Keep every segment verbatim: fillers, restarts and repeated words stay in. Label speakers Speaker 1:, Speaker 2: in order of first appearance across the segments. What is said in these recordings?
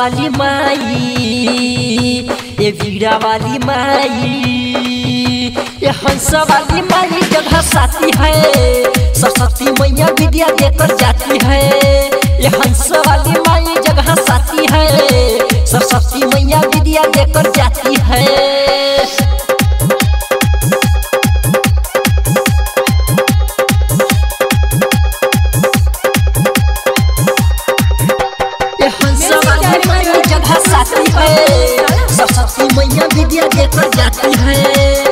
Speaker 1: वाली माई, ये वीरा वाली माई, ये हंस वाली माई जगह साथी है। सरस्वती मैया विद्या देकर जाती है। ये हंस वाली माई जगह साथी है। सरस्वती मैया विद्या देकर जाती है। साथी है सरस्वती मैया विद्या देकर जाती है।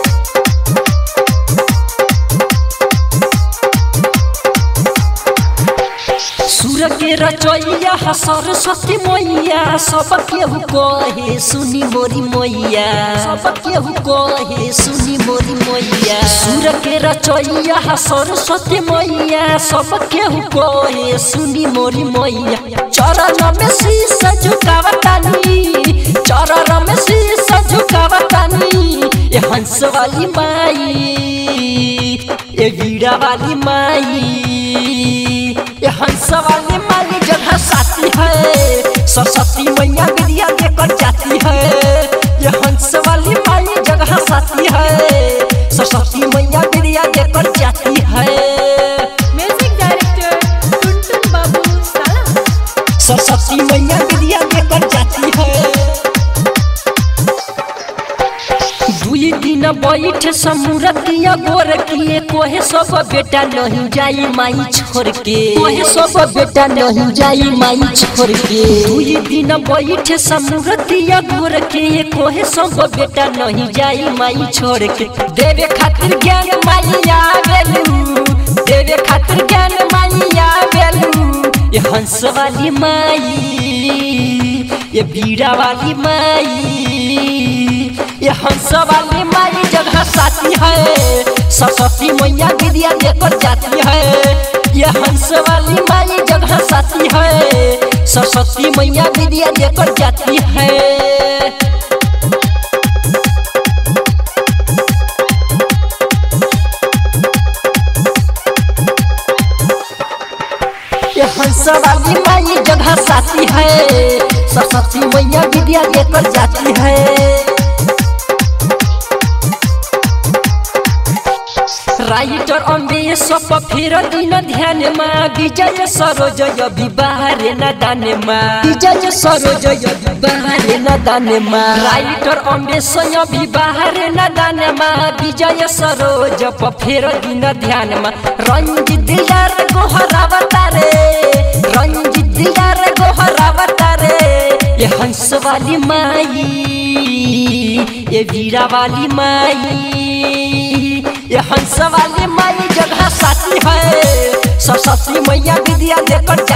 Speaker 1: सूर्य के रचैया सरस्वती मैया, सब केहू कहे सुनी मोरी मैया, सब केहू कहे सुनी मोरी मैया। सूर्य के रचैया सरस्वती मैया, सब केहू कहे सुनी मोरी मैया। चरण में शीश झुकावतानी, चरण में शीश झुकावतानी। ये हंस वाली माई, ये वीरा वाली माई, ये हंस वाली माई जगह साथी है। सरस्वती मैया विद्या देकर जाती है। ये हंस वाली माई जगह साथी है। सरस्वती मैया विद्या देकर जाती है।
Speaker 2: म्यूजिक डायरेक्टर टुनटुन बाबू साला।
Speaker 1: सरस्वती मैया विद्या देकर जाती है। दुई दिन बैठ समूरतिया गोर किए, कोहे सब बेटा नहीं जाई माई छोड़ के, कोहे सब बेटा नहीं जाई माई छोड़ के। दुई दिन बैठ समूरतिया गोर किए, कोहे सब बेटा नहीं जाई माई छोड़ के। देवे खातिर ज्ञान माई आवेलू, देवे खातिर ज्ञान माई आवेलू। ये हंस वाली माई, ये वीरा वाली माई, ये हंस वाली माई जगह साथी है। सरस्वती मैया विद्या देकर जाती है। ये हंस वाली माई जगह साथी है। सरस्वती मैया विद्या देकर जाती है। ये हंस वाली माई जगह साथी है। सरस्वती मैया विद्या देकर जाती है। राइटर अम्बेश फिर दिन ध्यान माँ, विजय सरोजय विवाह न दाने माँ, विजय सरोजय विवाह न दाने माँ। राइटर अम्बेश विवाह न दाने माँ, विजय सरोज फिर दिन ध्यान माँ। रंजित दिलार गोहरावता रे, रंजित दिलार गोहरावता रे। ये हंस वाली माई, ये वीरा वाली माई, ये हंस वाली माई जगह साथी है। सरस्वती मैया विद्या देकर